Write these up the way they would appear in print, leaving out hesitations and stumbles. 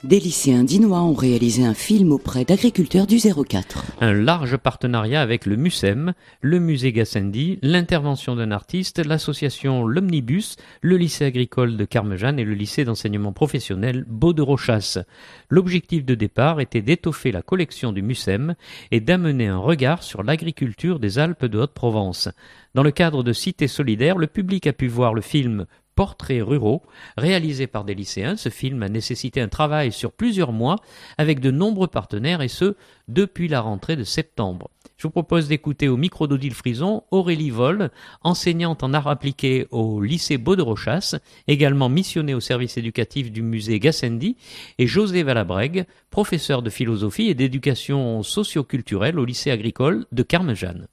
Des lycéens dinois ont réalisé un film auprès d'agriculteurs du 04. Un large partenariat avec le MUSEM, le musée Gassendi, l'intervention d'un artiste, l'association L'Omnibus, le lycée agricole de Carmejeanne et le lycée d'enseignement professionnel Beau de Rochas. L'objectif de départ était d'étoffer la collection du MUSEM et d'amener un regard sur l'agriculture des Alpes de Haute-Provence. Dans le cadre de Cité solidaire, le public a pu voir le film Portraits ruraux, réalisé par des lycéens. Ce film a nécessité un travail sur plusieurs mois avec de nombreux partenaires et ce, depuis la rentrée de septembre. Je vous propose d'écouter au micro d'Odile Frison Aurélie Vol, enseignante en arts appliqués au lycée Beau de Rochas, également missionnée au service éducatif du musée Gassendi, et José Valabrègue, professeur de philosophie et d'éducation socio-culturelle au lycée agricole de Carmejeanne.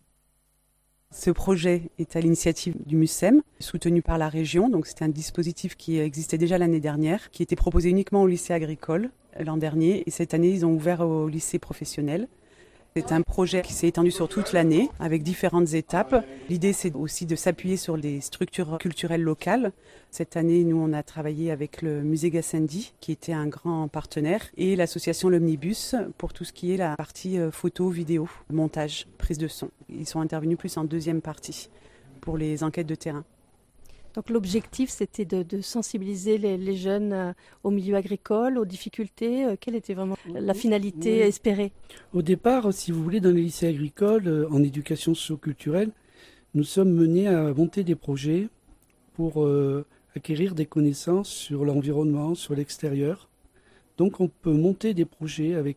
Ce projet est à l'initiative du MUSEM, soutenu par la région. Donc c'était un dispositif qui existait déjà l'année dernière, qui était proposé uniquement au lycée agricole l'an dernier. Et cette année, ils ont ouvert au lycée professionnel. C'est un projet qui s'est étendu sur toute l'année, avec différentes étapes. L'idée, c'est aussi de s'appuyer sur les structures culturelles locales. Cette année, nous, on a travaillé avec le musée Gassendi, qui était un grand partenaire, et l'association L'Omnibus, pour tout ce qui est la partie photo, vidéo, montage, prise de son. Ils sont intervenus plus en deuxième partie pour les enquêtes de terrain. Donc l'objectif, c'était de sensibiliser les jeunes au milieu agricole, aux difficultés. Quelle était vraiment la finalité espérée ? Au départ, si vous voulez, dans les lycées agricoles, en éducation socio-culturelle, nous sommes menés à monter des projets pour acquérir des connaissances sur l'environnement, sur l'extérieur. Donc on peut monter des projets avec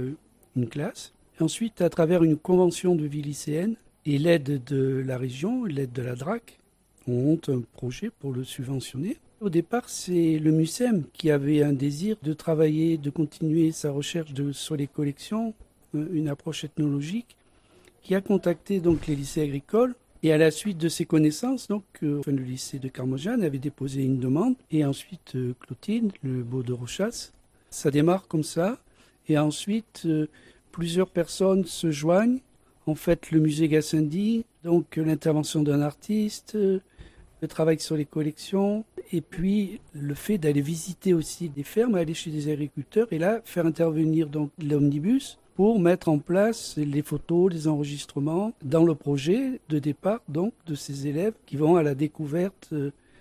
une classe. Et ensuite, à travers une convention de vie lycéenne et l'aide de la région, l'aide de la DRAC, on monte un projet pour le subventionner. Au départ, c'est le MUSEM qui avait un désir de travailler, de continuer sa recherche sur les collections, une approche ethnologique, qui a contacté donc les lycées agricoles. Et à la suite de ces connaissances, le lycée de Carmejeanne avait déposé une demande. Et ensuite, Clotilde, le Beau de Rochas. Ça démarre comme ça. Et ensuite, plusieurs personnes se joignent. En fait, le musée Gassendi, donc l'intervention d'un artiste, le travail sur les collections, et puis le fait d'aller visiter aussi des fermes, aller chez des agriculteurs, et là, faire intervenir donc l'omnibus pour mettre en place les photos, les enregistrements dans le projet de départ donc de ces élèves qui vont à la découverte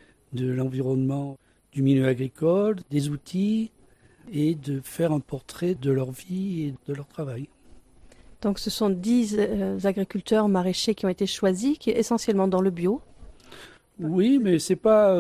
de l'environnement, du milieu agricole, des outils, et de faire un portrait de leur vie et de leur travail. Donc ce sont 10 agriculteurs maraîchers qui ont été choisis, qui est essentiellement dans le bio. Oui, mais c'est pas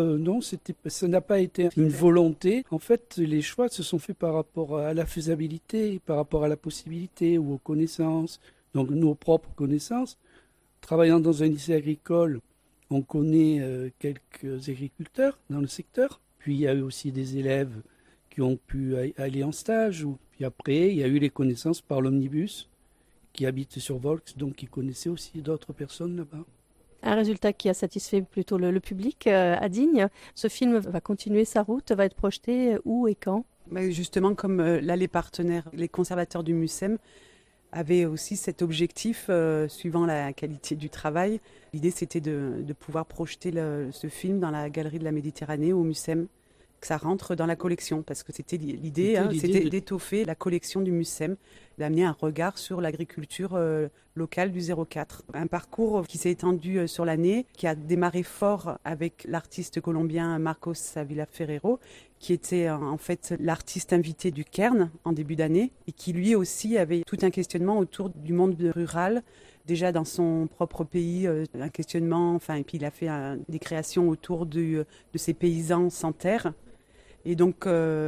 ça n'a pas été une volonté. En fait, les choix se sont faits par rapport à la faisabilité, par rapport à la possibilité ou aux connaissances, donc nos propres connaissances. Travaillant dans un lycée agricole, on connaît quelques agriculteurs dans le secteur. Puis il y a eu aussi des élèves qui ont pu aller en stage. Puis après, il y a eu les connaissances par l'omnibus qui habitent sur Volx, donc qui connaissaient aussi d'autres personnes là-bas. Un résultat qui a satisfait plutôt le public à Digne. Ce film va continuer sa route, va être projeté où et quand ? Justement, comme là, les partenaires, les conservateurs du MUSEM avaient aussi cet objectif, suivant la qualité du travail. L'idée, c'était de pouvoir projeter ce film dans la galerie de la Méditerranée au MUSEM, que ça rentre dans la collection, parce que c'était l'idée, c'était d'étoffer la collection du MUSEM, d'amener un regard sur l'agriculture locale du 04. Un parcours qui s'est étendu sur l'année, qui a démarré fort avec l'artiste colombien Marcos Avila Ferrero, qui était en fait l'artiste invité du Cairn en début d'année, et qui lui aussi avait tout un questionnement autour du monde rural, déjà dans son propre pays, un questionnement, et puis il a fait des créations autour de ces paysans sans terre. Et donc,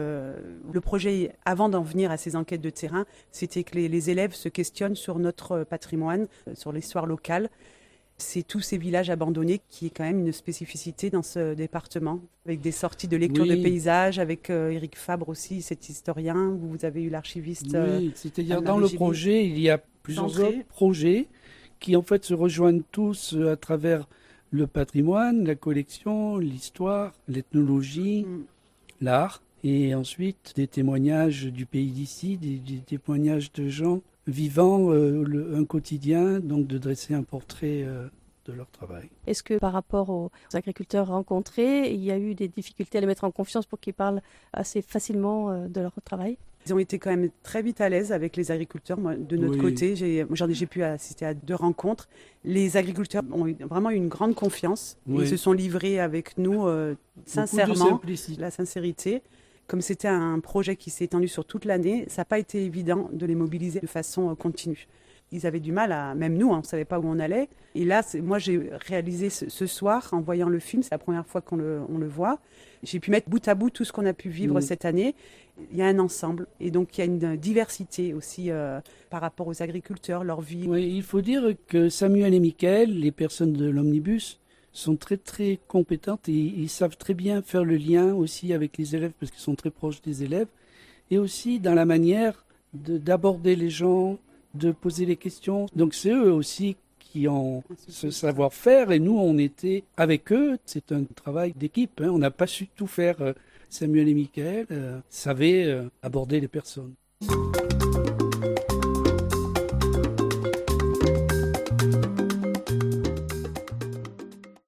le projet, avant d'en venir à ces enquêtes de terrain, c'était que les élèves se questionnent sur notre patrimoine, sur l'histoire locale. C'est tous ces villages abandonnés qui est quand même une spécificité dans ce département, avec des sorties de lecture de paysages, avec Éric Fabre aussi, cet historien. Vous avez eu l'archiviste. Oui, c'est-à-dire dans le projet, il y a plusieurs autres projets qui en fait se rejoignent tous à travers le patrimoine, la collection, l'histoire, l'ethnologie, l'art, et ensuite des témoignages du pays d'ici, des témoignages de gens vivant un quotidien, donc de dresser un portrait de leur travail. Est-ce que par rapport aux agriculteurs rencontrés, il y a eu des difficultés à les mettre en confiance pour qu'ils parlent assez facilement de leur travail ? Ils ont été quand même très vite à l'aise avec les agriculteurs. Moi, de notre côté, j'ai pu assister à 2 rencontres. Les agriculteurs ont vraiment eu une grande confiance. Ils se sont livrés avec nous sincèrement, la sincérité. Comme c'était un projet qui s'est étendu sur toute l'année, ça n'a pas été évident de les mobiliser de façon continue. Ils avaient du mal même nous, on ne savait pas où on allait. Et là, moi, j'ai réalisé ce soir, en voyant le film, c'est la première fois qu'on le voit. J'ai pu mettre bout à bout tout ce qu'on a pu vivre cette année. Il y a un ensemble. Et donc, il y a une diversité aussi par rapport aux agriculteurs, leur vie. Oui, il faut dire que Samuel et Mickaël, les personnes de l'Omnibus, sont très très compétentes et ils savent très bien faire le lien aussi avec les élèves parce qu'ils sont très proches des élèves. Et aussi dans la manière d'aborder les gens, de poser les questions. Donc c'est eux aussi qui ont ce savoir-faire et nous on était avec eux. C'est un travail d'équipe. On n'a pas su tout faire. Samuel et Mickaël savaient aborder les personnes.